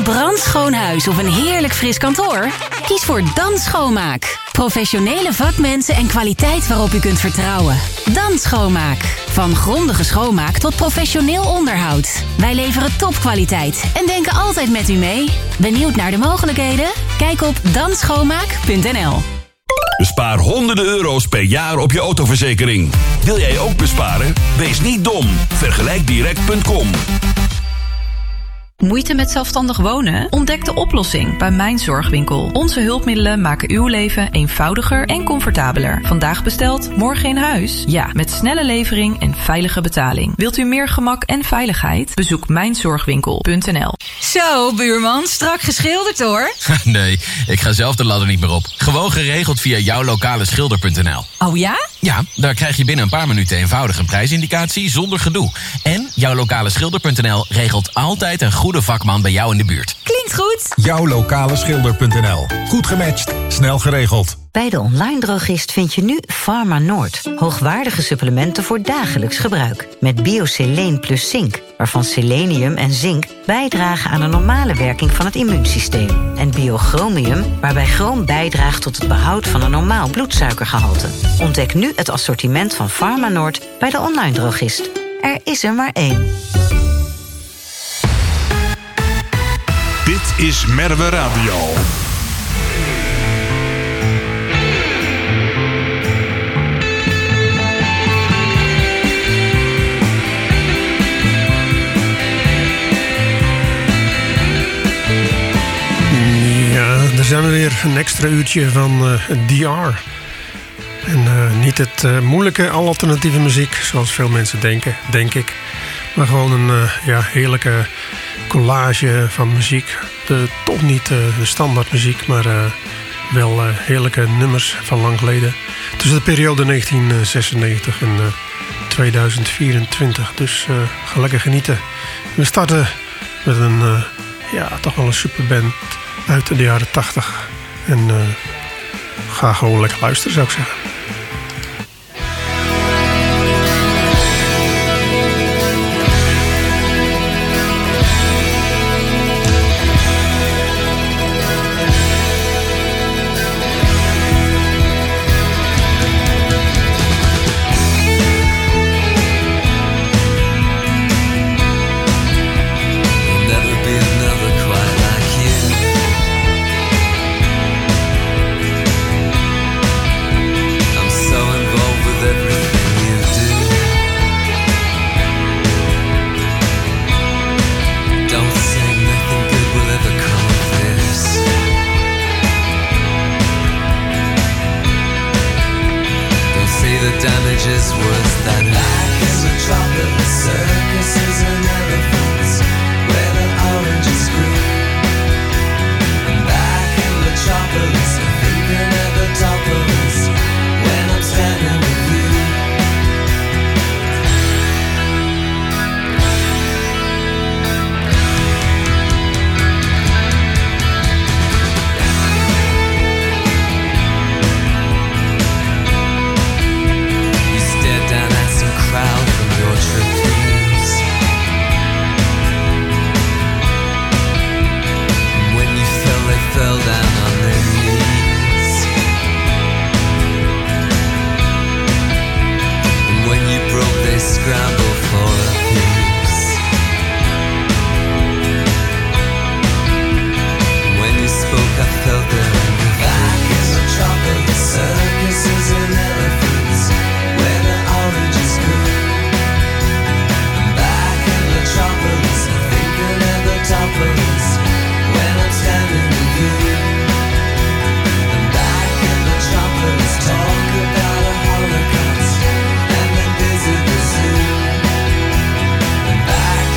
brandschoon huis of een heerlijk fris kantoor? Kies voor Dan Schoonmaak. Professionele vakmensen en kwaliteit waarop u kunt vertrouwen. Dan Schoonmaak. Van grondige schoonmaak tot professioneel onderhoud. Wij leveren topkwaliteit en denken altijd met u mee. Benieuwd naar de mogelijkheden? Kijk op danschoonmaak.nl. Bespaar honderden euro's per jaar op je autoverzekering. Wil jij ook besparen? Wees niet dom. Vergelijkdirect.com. Moeite met zelfstandig wonen? Ontdek de oplossing bij Mijn Zorgwinkel. Onze hulpmiddelen maken uw leven eenvoudiger en comfortabeler. Vandaag besteld, morgen in huis? Ja, met snelle levering en veilige betaling. Wilt u meer gemak en veiligheid? Bezoek mijnzorgwinkel.nl. Zo, buurman, strak geschilderd hoor. Nee, ik ga zelf de ladder niet meer op. Gewoon geregeld via jouwlokalschilder.nl. Oh ja? Ja, daar krijg je binnen een paar minuten eenvoudig een prijsindicatie zonder gedoe. En jouwlokalschilder.nl regelt altijd een goede vakman bij jou in de buurt. Klinkt goed. Jouwlokalschilder.nl. Goed gematcht, snel geregeld. Bij de online drogist vind je nu Pharma Noord. Hoogwaardige supplementen voor dagelijks gebruik. Met Bioseleen plus zink, waarvan selenium en zink bijdragen aan de normale werking van het immuunsysteem. En Biochromium, waarbij chroom bijdraagt tot het behoud van een normaal bloedsuikergehalte. Ontdek nu het assortiment van Pharma Noord bij de online drogist. Er is er maar één. Dit is Merwe Radio. Ja, daar zijn we weer. Een extra uurtje van DR. En niet het moeilijke alternatieve muziek, zoals veel mensen denken, denk ik. Maar gewoon een heerlijke collage van muziek. Toch niet de standaard muziek, maar wel heerlijke nummers van lang geleden. Tussen de periode 1996 en 2024. Dus ga lekker genieten. We starten met een toch wel een superband uit de jaren 80. En ga gewoon lekker luisteren, zou ik zeggen.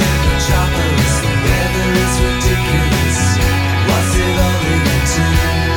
What's it all leading to?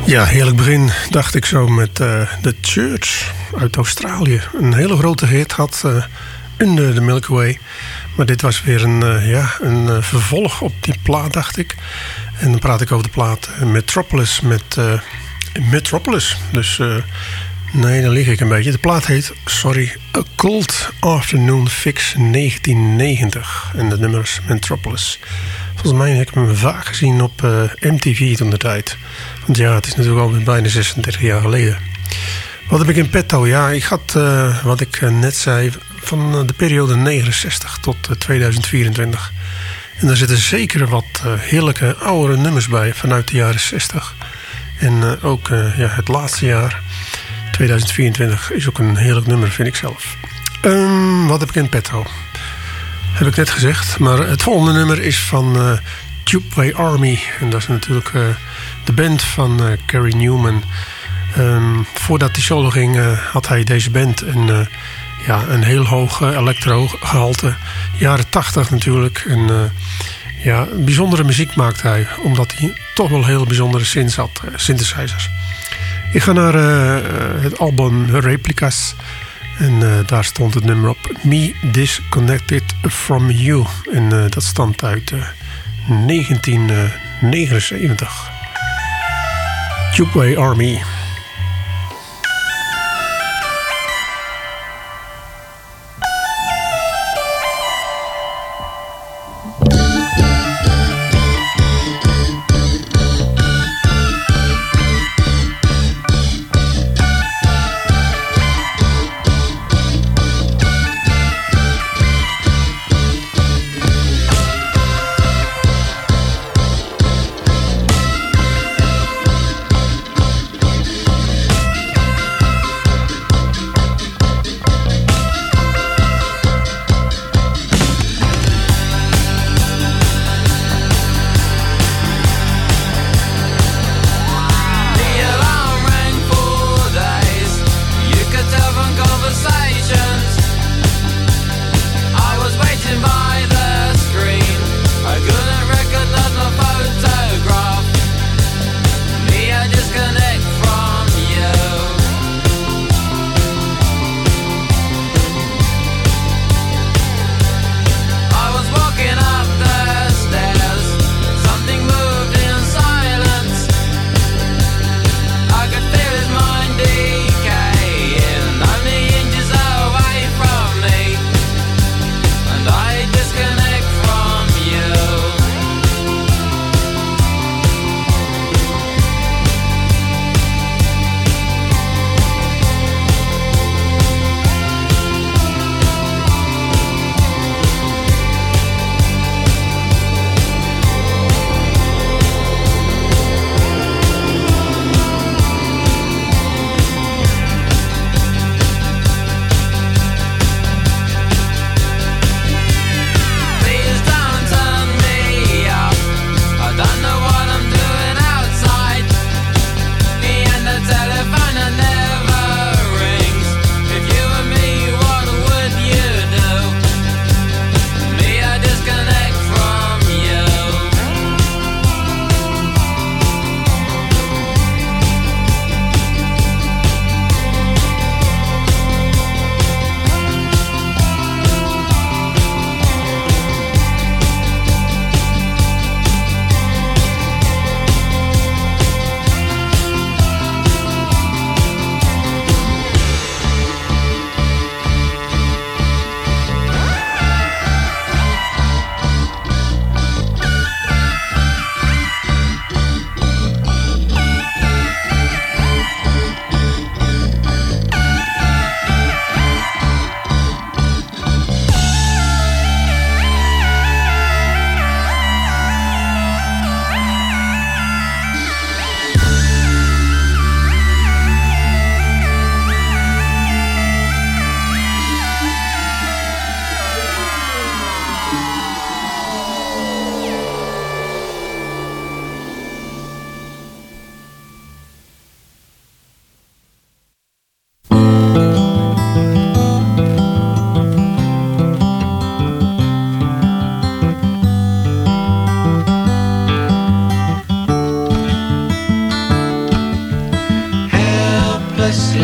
Ja, heerlijk begin, dacht ik zo, met The Church uit Australië. Een hele grote hit had Under the Milky Way. Maar dit was weer een vervolg op die plaat, dacht ik. En dan praat ik over de plaat Metropolis met Metropolis. Dus nee, dan lieg ik een beetje. De plaat heet, A Cold Afternoon Fix 1990. En de nummer is Metropolis. Volgens mij heb ik hem vaak gezien op MTV toen de tijd. Want ja, het is natuurlijk al bijna 36 jaar geleden. Wat heb ik in petto? Ja, ik had, wat ik net zei, van de periode 69 tot 2024. En daar zitten zeker wat heerlijke oudere nummers bij vanuit de jaren 60. En ook het laatste jaar, 2024, is ook een heerlijk nummer, vind ik zelf. Wat heb ik in petto? Heb ik net gezegd. Maar het volgende nummer is van Tubeway Army. En dat is natuurlijk de band van Gary Newman. Voordat hij solo ging had hij deze band. En een heel hoog electro-gehalte. Jaren 80 natuurlijk. En bijzondere muziek maakte hij. Omdat hij toch wel heel bijzondere synths had. Synthesizers. Ik ga naar het album Replicas. En daar stond het nummer op Me Disconnected From You. En dat stamt uit 1979. Tubeway Army.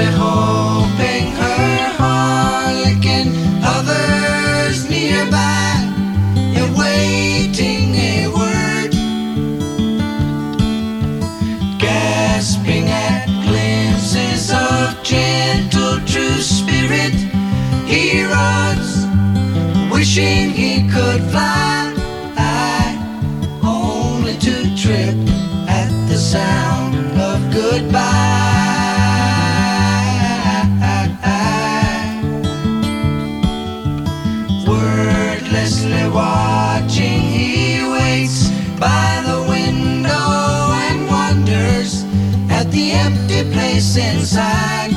wordlessly hoping her harlequin hovers nearby, awaiting a word, gasping at glimpses of gentle true spirit. He runs, wishing he could fly, only to trip at the sound of goodbye. Wordlessly watching, he waits by the window and wonders at the empty place inside.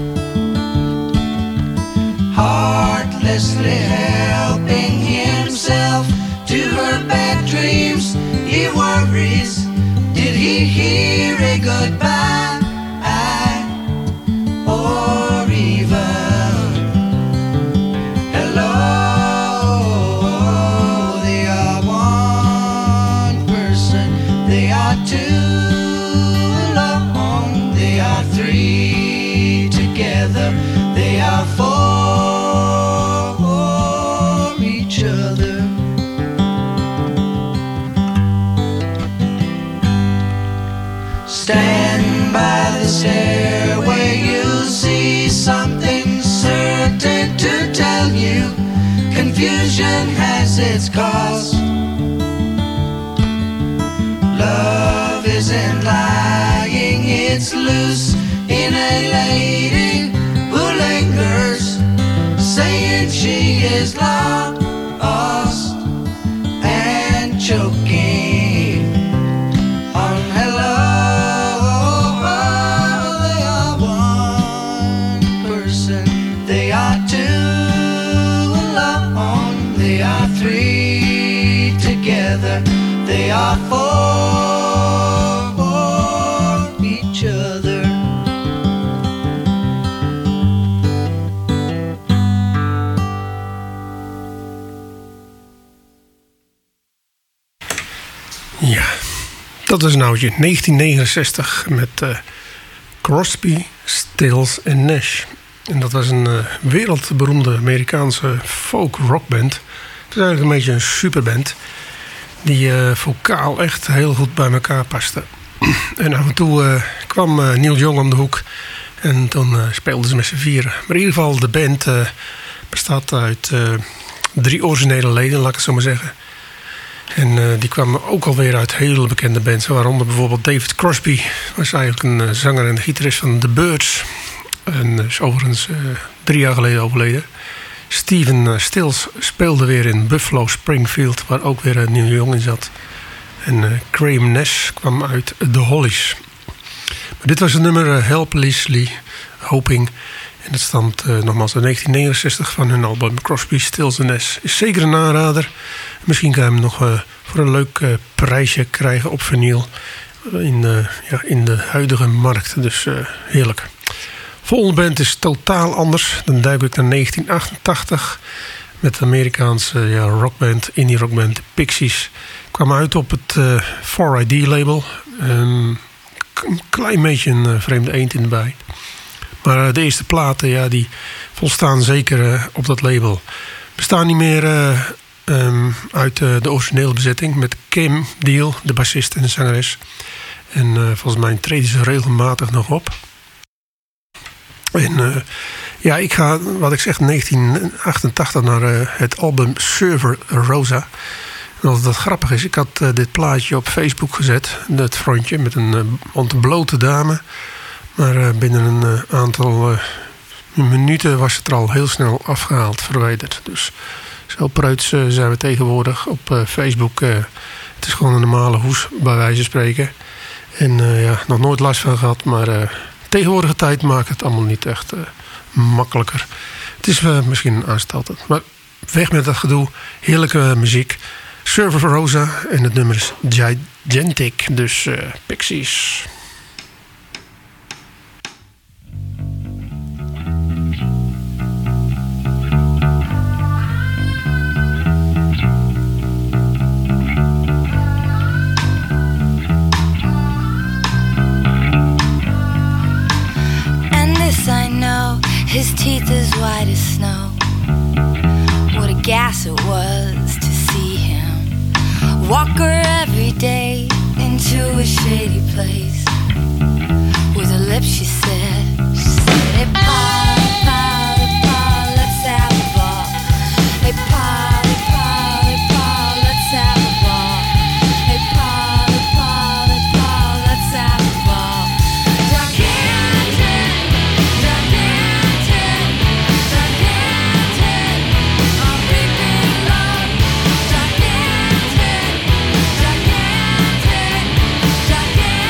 Heartlessly helping himself to her bad dreams, he worries, did he hear a goodbye? Or even hello? They are one person, they are two alone, they are three together, they are four each other. Stand by the stairway, you'll see something certain to tell you. Confusion has its cause. Love isn't lying, it's loose in a lady who lingers, saying she is lost and choking on hello. They are one person, they are two alone, they are three together, they are four for each other. Ja, dat was een oudje. 1969 met Crosby, Stills en Nash. En dat was een wereldberoemde Amerikaanse folk rockband. Het is eigenlijk een beetje een superband die vocaal echt heel goed bij elkaar paste. En af en toe kwam Neil Young om de hoek en toen speelden ze met z'n vieren. Maar in ieder geval, de band bestaat uit 3 originele leden, laat ik het zo maar zeggen. En die kwamen ook alweer uit hele bekende bands. Waaronder bijvoorbeeld David Crosby. Was eigenlijk een zanger en gitarist van The Byrds. En is overigens 3 jaar geleden overleden. Stephen Stills speelde weer in Buffalo Springfield, waar ook weer Neil Young in zat. En Graham Nash kwam uit The Hollies. Maar dit was het nummer Helplessly Hoping. En dat stamt nogmaals in 1969 van hun album Crosby, Stills en Nash. Is zeker een aanrader. Misschien kan je hem nog voor een leuk prijsje krijgen op vinyl. In de huidige markt. Dus heerlijk. Volgende band is totaal anders. Dan duik ik naar 1988 met de Amerikaanse rockband, indie rockband de Pixies. Kwam uit op het 4ID label. Een klein beetje een vreemde eend in de bij. Maar de eerste platen, die volstaan zeker op dat label. Bestaan niet meer uit de originele bezetting met Kim Deal, de bassist en de zangeres. En volgens mij treden ze regelmatig nog op. En ik ga, wat ik zeg, 1988 naar het album Server Rosa. En wat dat grappig is, ik had dit plaatje op Facebook gezet. Dat frontje met een ontblote dame. Maar binnen een aantal minuten was het er al heel snel afgehaald, verwijderd. Dus zo preuts zijn we tegenwoordig op Facebook. Het is gewoon een normale hoes, bij wijze van spreken. En nog nooit last van gehad, maar tegenwoordige tijd maakt het allemaal niet echt makkelijker. Het is misschien een aanstalter. Maar weg met dat gedoe. Heerlijke muziek. Server Rosa en het nummer is Gigantic. Dus Pixies. And this His teeth as white as snow. What a gas it was to see him walk her every day into a shady place. With her lips she said, hey Paul, Paul, Paul, let's have a ball. Hey Paul, Paul, Paul, let's have a ball. Hey Paul, Paul, Paul, let's have a ball. Gigantic, gigantic, gigantic, I'm reaping love. Gigantic, gigantic, gigantic.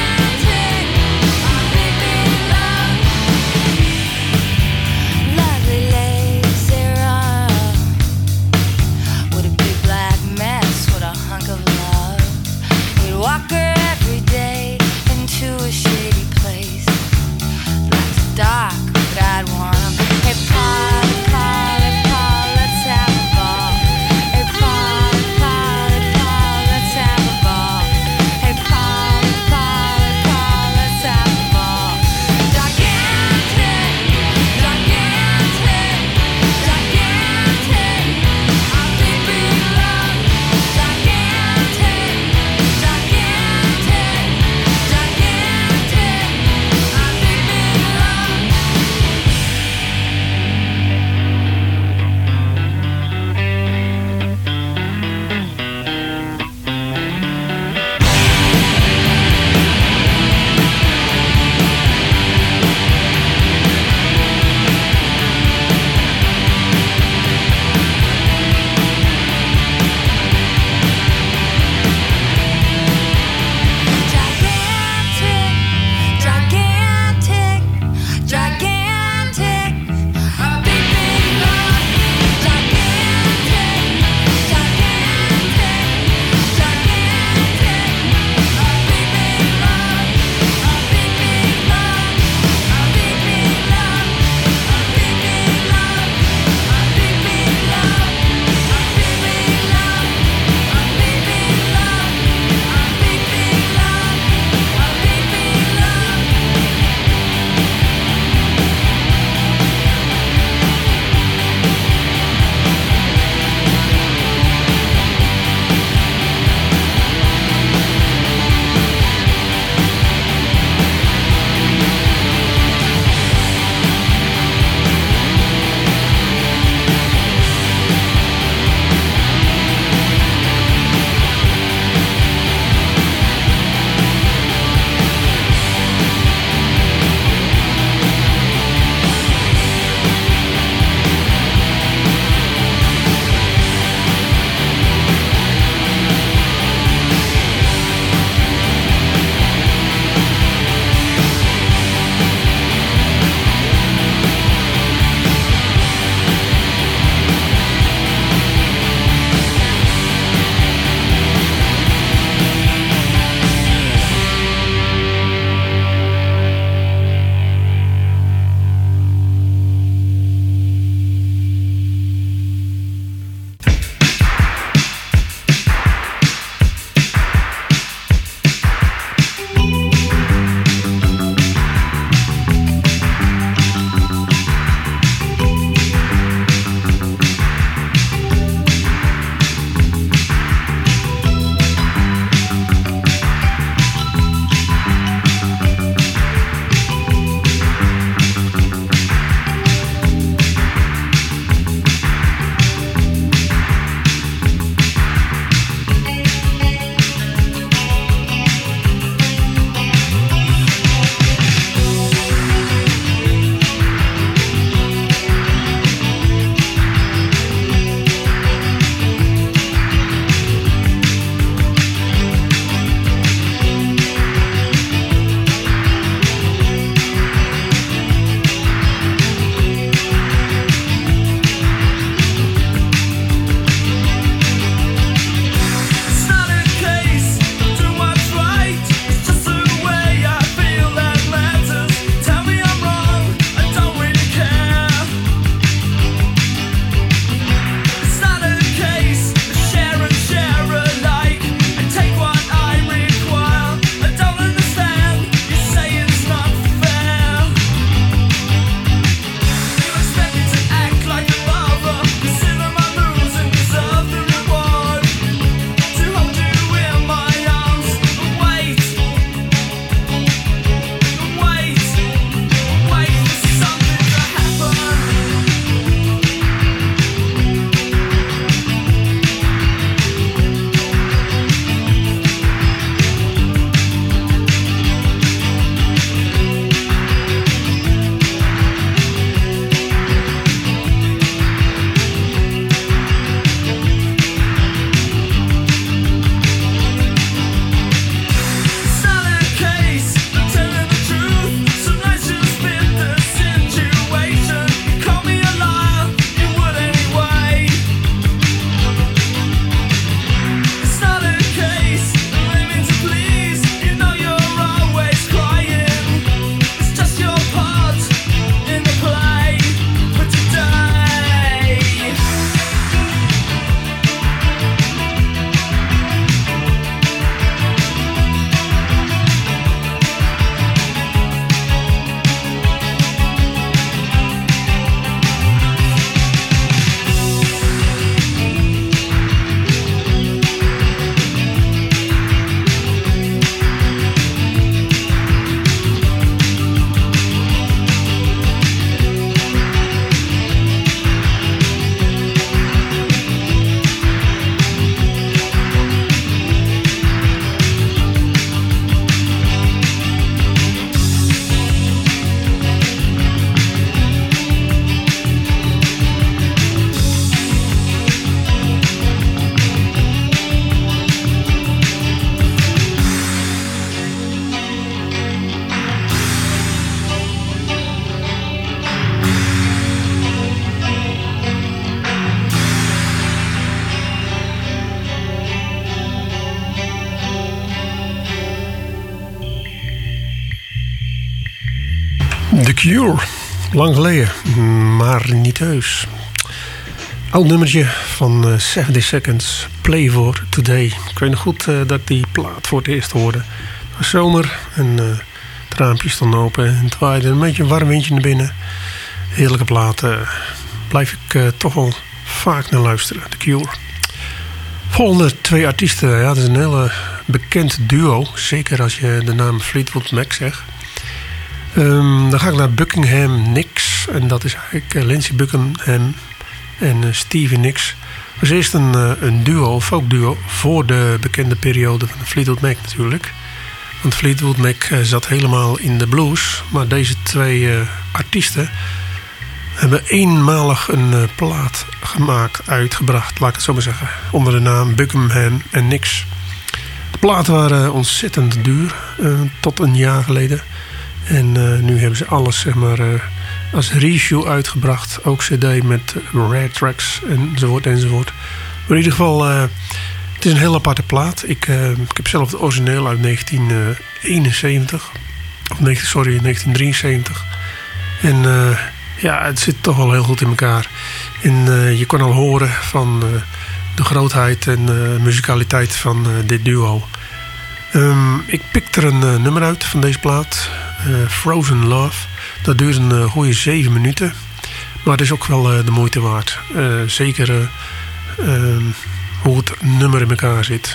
The Cure. Lang geleden, maar niet heus. Oud nummertje van 70 Seconds. Play for Today. Ik weet nog goed dat ik die plaat voor het eerst hoorde. Het was zomer en het raampje stond open. En het waaide een beetje een warm windje naar binnen. Heerlijke plaat. Blijf ik toch wel vaak naar luisteren. The Cure. Volgende 2 artiesten. Ja, dat is een hele bekend duo. Zeker als je de naam Fleetwood Mac zegt. Dan ga ik naar Buckingham Nicks. En dat is eigenlijk Lindsey Buckingham en Stevie Nicks. Dat was eerst een duo, een folkduo, voor de bekende periode van Fleetwood Mac natuurlijk. Want Fleetwood Mac zat helemaal in de blues. Maar deze 2 artiesten hebben eenmalig een plaat uitgebracht, laat ik het zo maar zeggen. Onder de naam Buckingham en Nicks. De platen waren ontzettend duur, tot een jaar geleden. En nu hebben ze alles zeg maar, als reissue uitgebracht. Ook cd met rare tracks enzovoort enzovoort. Maar in ieder geval, het is een heel aparte plaat. Ik heb zelf het origineel uit 1971. Of 1973. En ja, het zit toch wel heel goed in elkaar. En je kon al horen van de grootheid en muzikaliteit van dit duo. Ik pik er een nummer uit van deze plaat. Frozen Love. Dat duurt een goede 7 minuten. Maar het is ook wel de moeite waard. Zeker hoe het nummer in elkaar zit.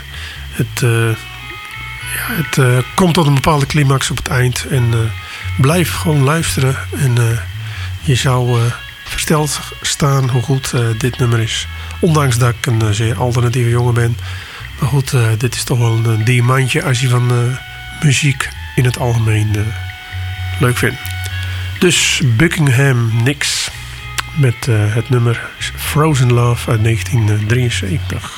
Het komt tot een bepaalde climax op het eind. En blijf gewoon luisteren. En je zou versteld staan hoe goed dit nummer is. Ondanks dat ik een zeer alternatieve jongen ben. Maar goed, dit is toch wel een diamantje als je van muziek in het algemeen leuk vindt. Dus Buckingham Nicks met het nummer Frozen Love uit 1973.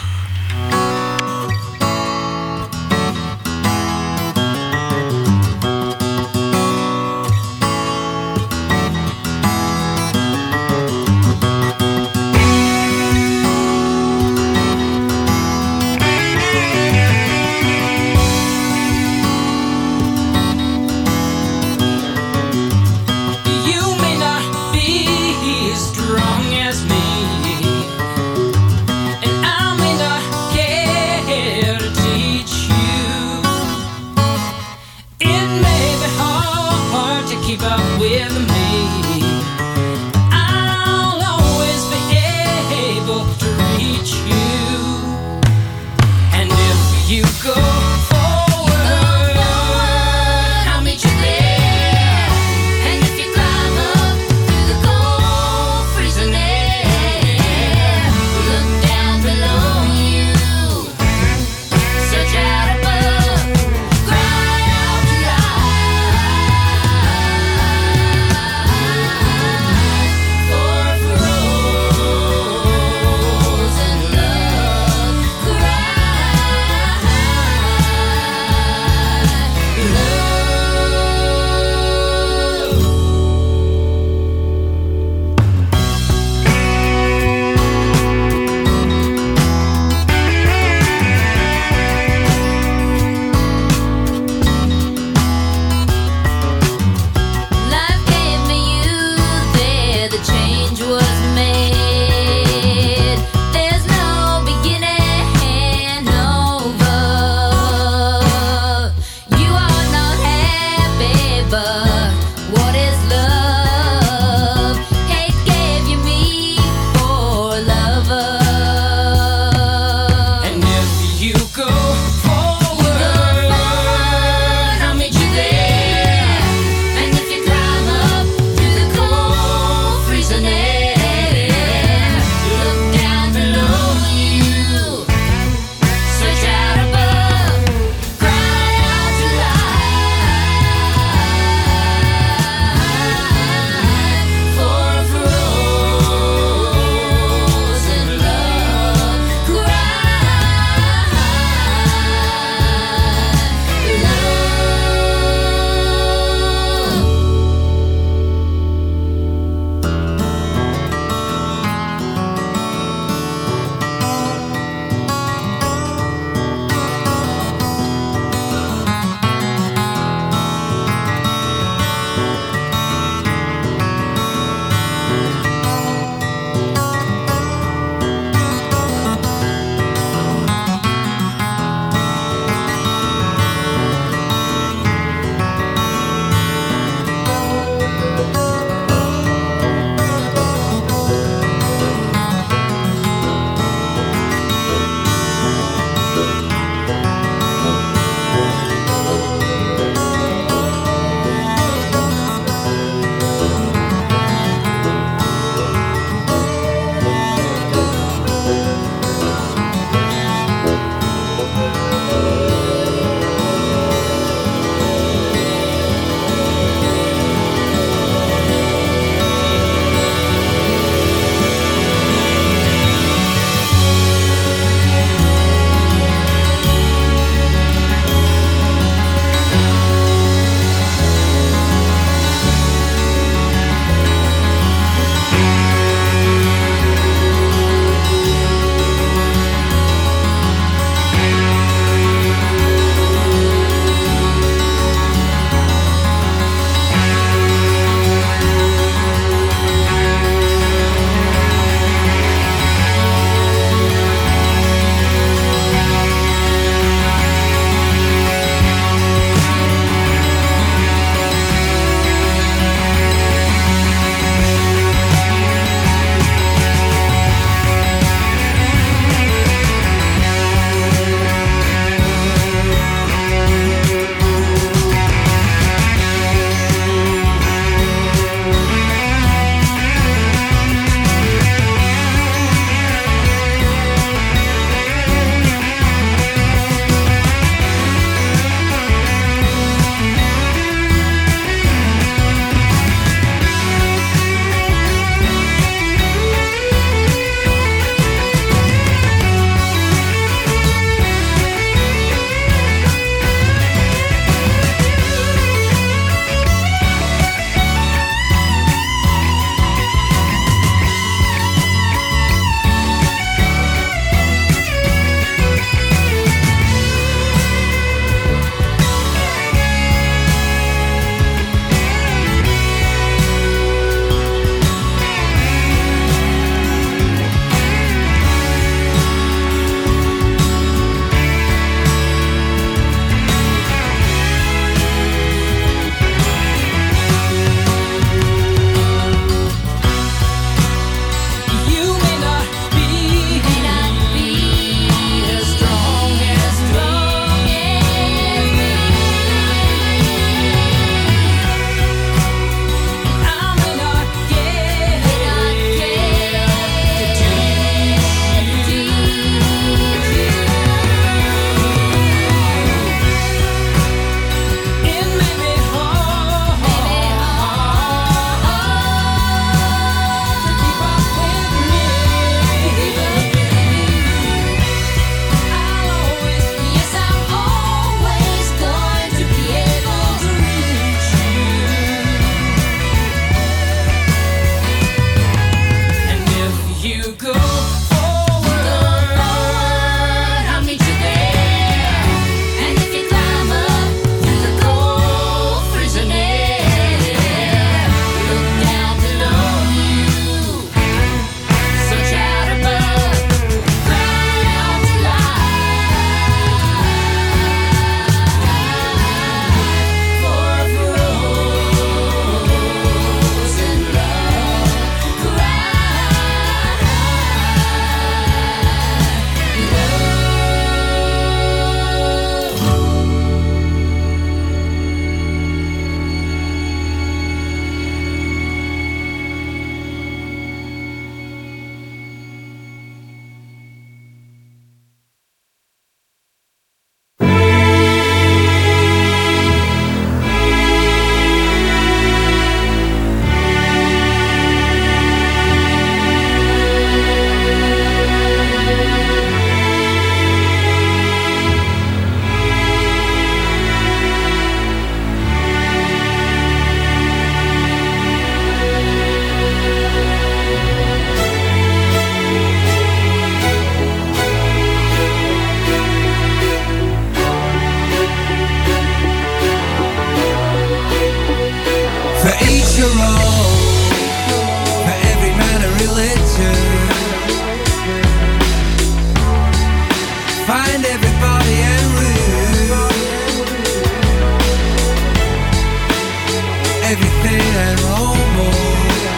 everything and more.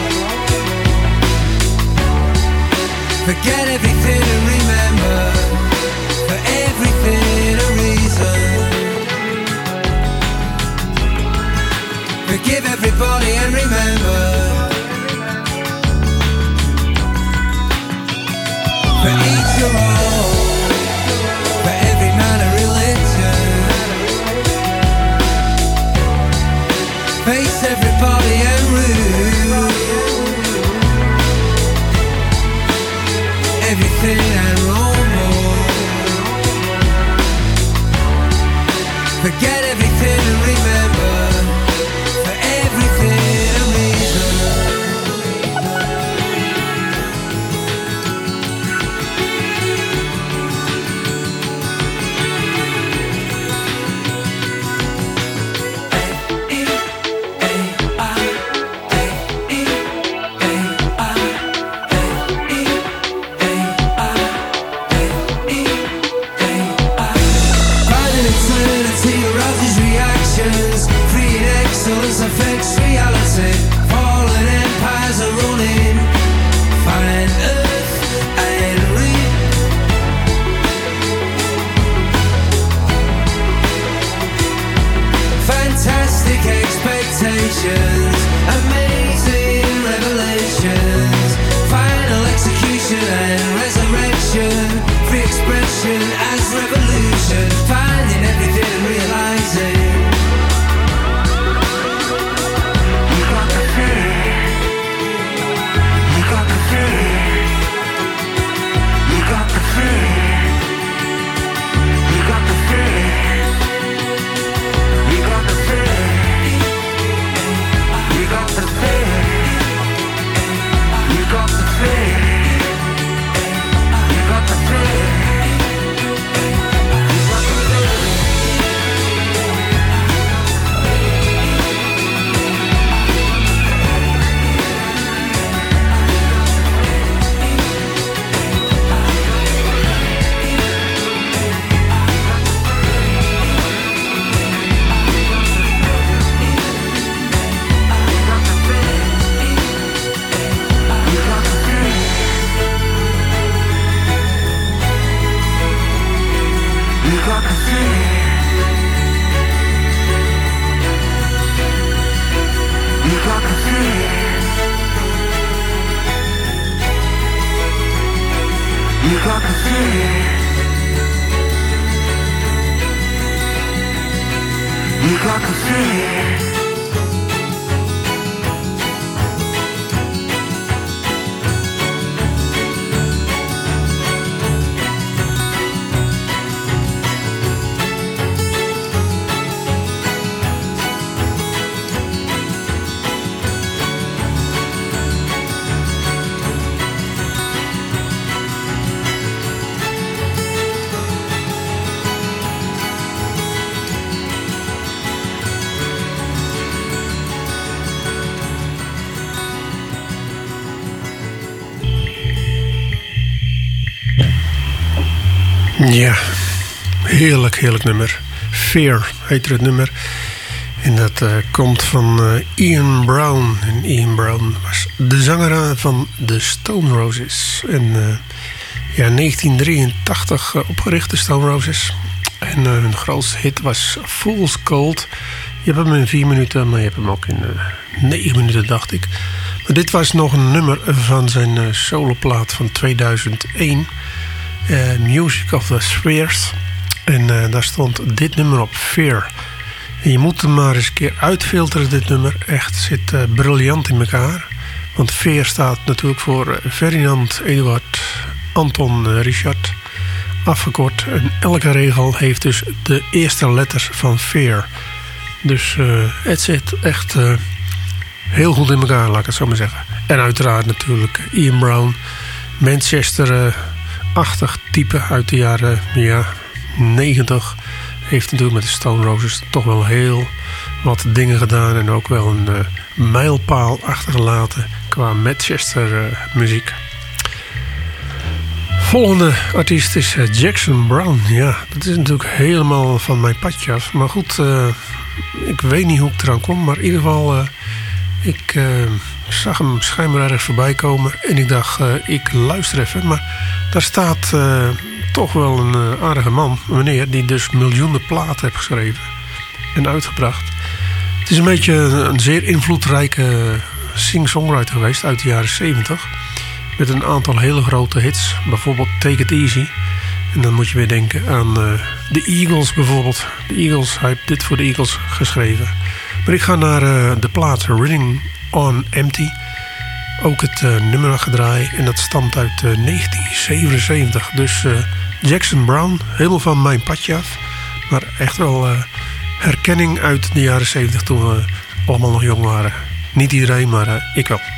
Forget everything and remember, for everything a reason. Forgive everybody and remember, for each your own, for every man a religion. Face everybody and rule everything and more. Forget everything and remember, for everything a reason. Affects reality. Fallen empires are running. Find earth and reap. Fantastic expectations, amazing revelations. Final execution and resurrection. Free expression as revolution. Finding everything and realizing. Ja, heerlijk nummer. Fear heet het nummer. En dat komt van Ian Brown. En Ian Brown was de zanger van The Stone Roses. En 1983 opgericht, de Stone Roses. En hun grootste hit was Fool's Gold. Je hebt hem in 4 minuten, maar je hebt hem ook in 9 minuten, dacht ik. Maar dit was nog een nummer van zijn soloplaat van 2001. Music of the Spheres. En daar stond dit nummer op, Fear. En je moet hem maar eens een keer uitfilteren, dit nummer. Echt, zit briljant in elkaar. Want Fear staat natuurlijk voor Ferdinand, Eduard, Anton, Richard. Afgekort. En elke regel heeft dus de eerste letters van Fear. Dus het zit echt heel goed in elkaar, laat ik het zo maar zeggen. En uiteraard natuurlijk Ian Brown. Manchester-achtig type uit de jaren 90. Heeft natuurlijk met de Stone Roses toch wel heel wat dingen gedaan. En ook wel een mijlpaal achtergelaten qua Manchester muziek. Volgende artiest is Jackson Browne. Ja, dat is natuurlijk helemaal van mijn padje af. Maar goed, Ik weet niet hoe ik eraan kom, maar in ieder geval... ik zag hem schijnbaar ergens voorbij komen. En ik dacht, ik luister even. Maar daar staat toch wel een aardige man, een meneer... die dus miljoenen platen heeft geschreven en uitgebracht. Het is een beetje een zeer invloedrijke sing-songwriter geweest uit de jaren 70. Met een aantal hele grote hits. Bijvoorbeeld Take It Easy. En dan moet je weer denken aan de Eagles bijvoorbeeld. De Eagles, hij heeft dit voor de Eagles geschreven. Maar ik ga naar de plaat Running on Empty. Ook het nummer gedraaid. En dat stamt uit 1977. Dus Jackson Browne, helemaal van mijn padje af. Maar echt wel herkenning uit de jaren 70 toen we allemaal nog jong waren. Niet iedereen, maar ik wel.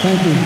Thank you.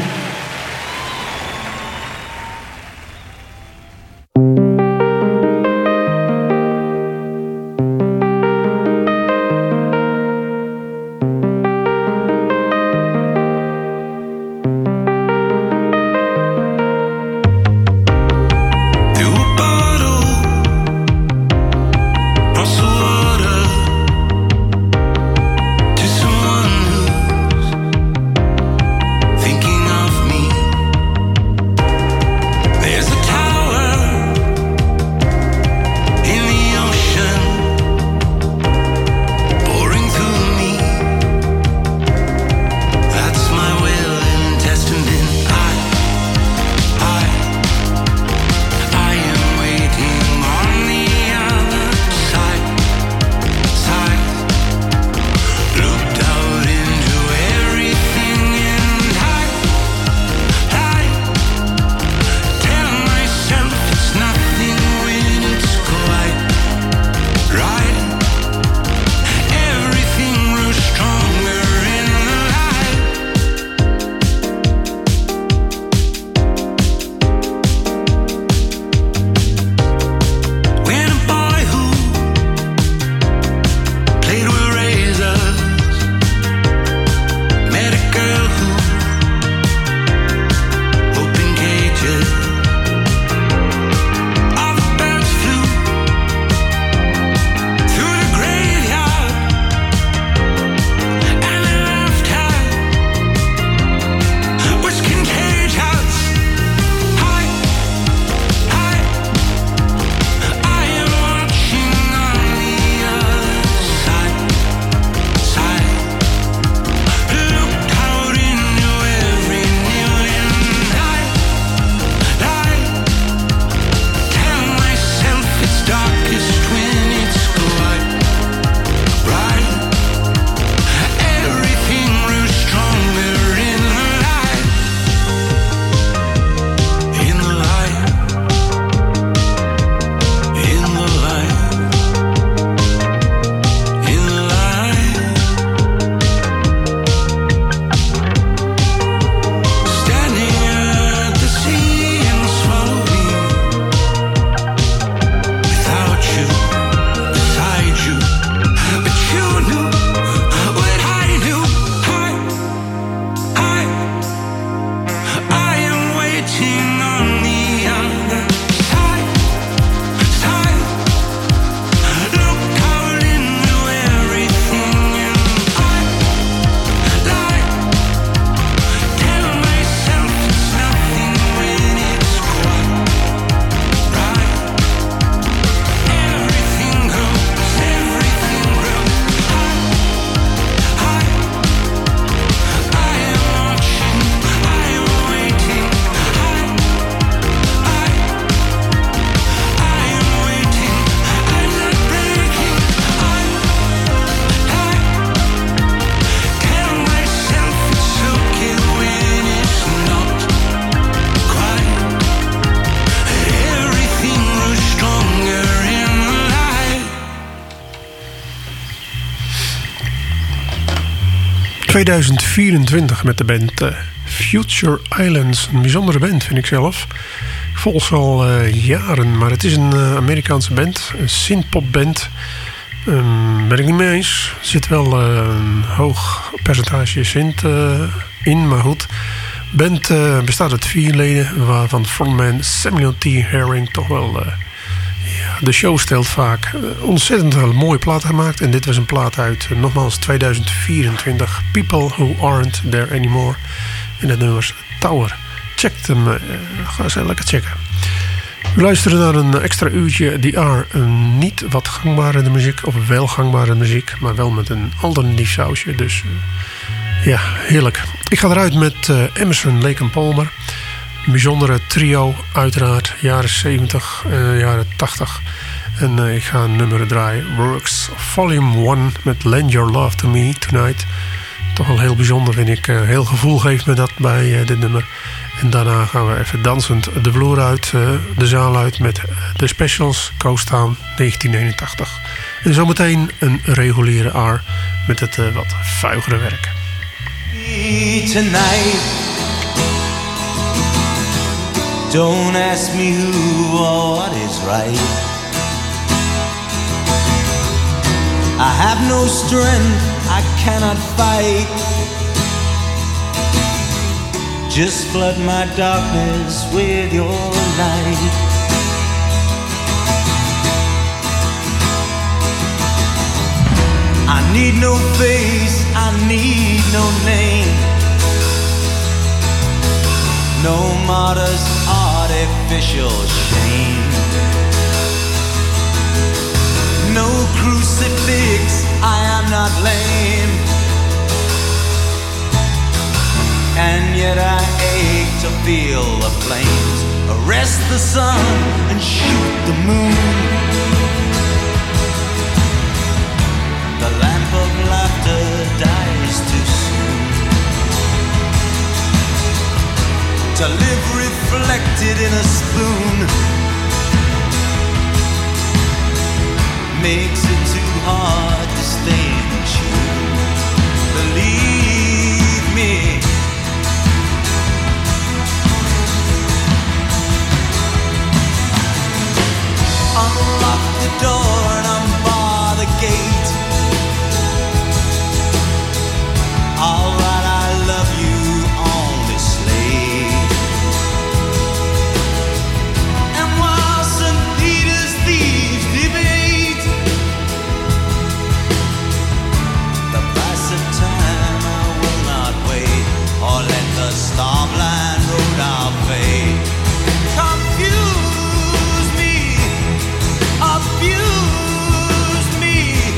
...2024 met de band Future Islands. Een bijzondere band, vind ik zelf. Ik volg ze al jaren, maar het is een Amerikaanse band. Een synthpopband. Ben ik niet mee eens. Er zit wel een hoog percentage synth in, maar goed. De band bestaat uit 4 leden... waarvan frontman Samuel T. Herring toch wel... de show stelt vaak ontzettend een mooie plaat gemaakt. En dit was een plaat uit, nogmaals, 2024. People Who Aren't There Anymore. En het nummer is Tower. Check hem, ga eens lekker checken. We luisteren naar een extra uurtje DR. Niet wat gangbare muziek, of wel gangbare muziek. Maar wel met een alternatief sausje. Dus ja, heerlijk. Ik ga eruit met Emerson, Lake & Palmer. Een bijzondere trio, uiteraard, jaren 70, jaren 80. En ik ga een nummer draaien. Works Volume 1 met Lend Your Love to Me Tonight. Toch wel heel bijzonder, vind ik. Heel gevoel geeft me dat bij dit nummer. En daarna gaan we even dansend de vloer uit, de zaal uit met de Specials, Coast Town 1981. En zometeen een reguliere R met het wat vuigere werk. Tonight Don't ask me who or what is right. I have no strength, I cannot fight. Just flood my darkness with your light. I need no face, I need no name. No modest artificial shame. No crucifix, I am not lame. And yet I ache to feel the flames arrest the sun and shoot the moon. The lamp of laughter dies too soon. To live reflected in a spoon makes it too hard to stay in tune. Believe me, unlock the door and unbar the gate. I'll write I love you on this slate. And while St. Peter's thieves debate the price of time, I will not wait or let the star-blind road our fate confuse me, abuse me,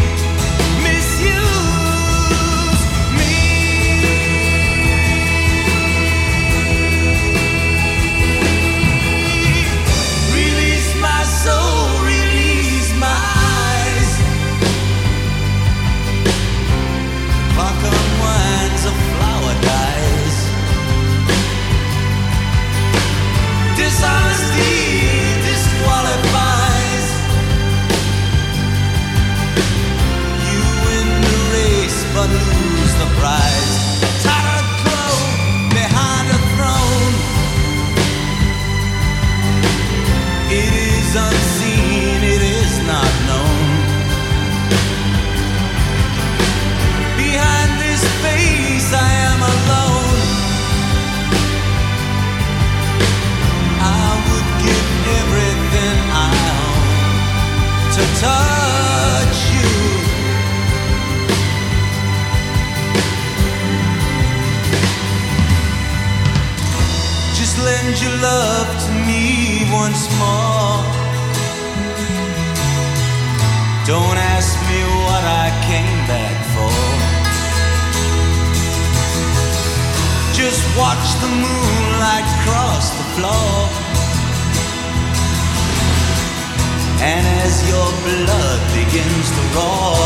misuse me. Release my soul, release my eyes. Clock unwinds, a flower dies. Dishonesty disqualifies. You win the race but lose the prize. Tattered crow behind a throne. It is unseen, it is not known. Behind this face I am alone. I would give everything I own to touch you. Just lend your love to me once more. Don't ask me what I came back for. Just watch the moonlight cross the floor. And as your blood begins to roar,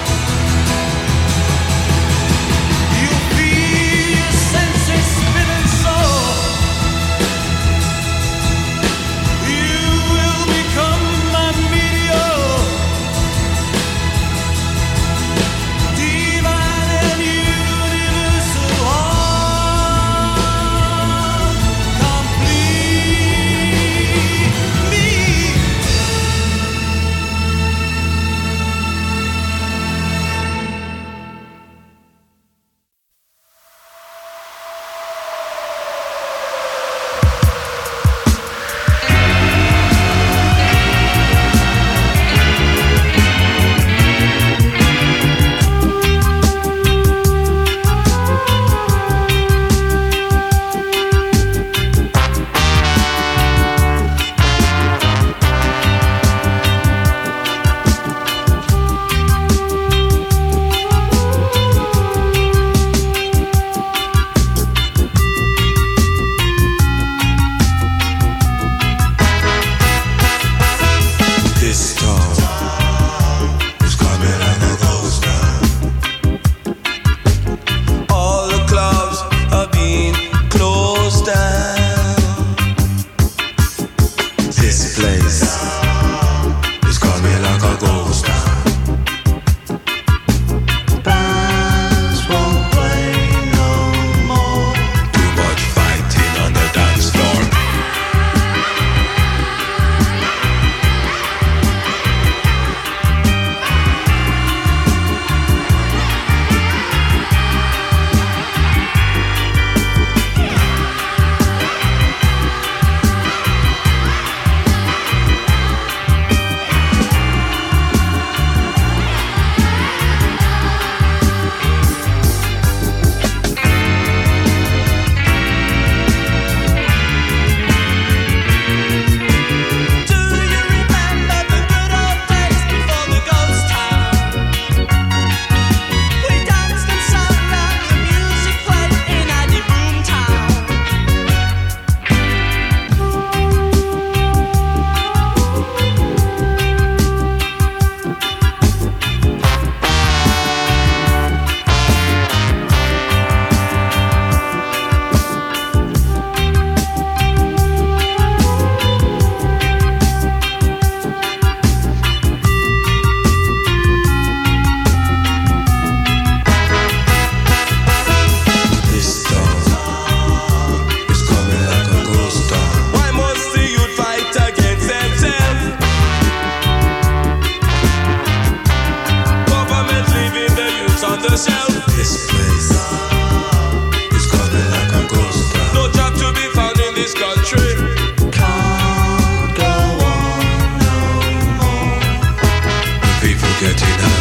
you feel your senses spinning sore. You will become my meteor, divine and universal, all complete me. yourself. This place is coming like a ghost town. No job to be found in this country. Can't go on no more. The people getting out.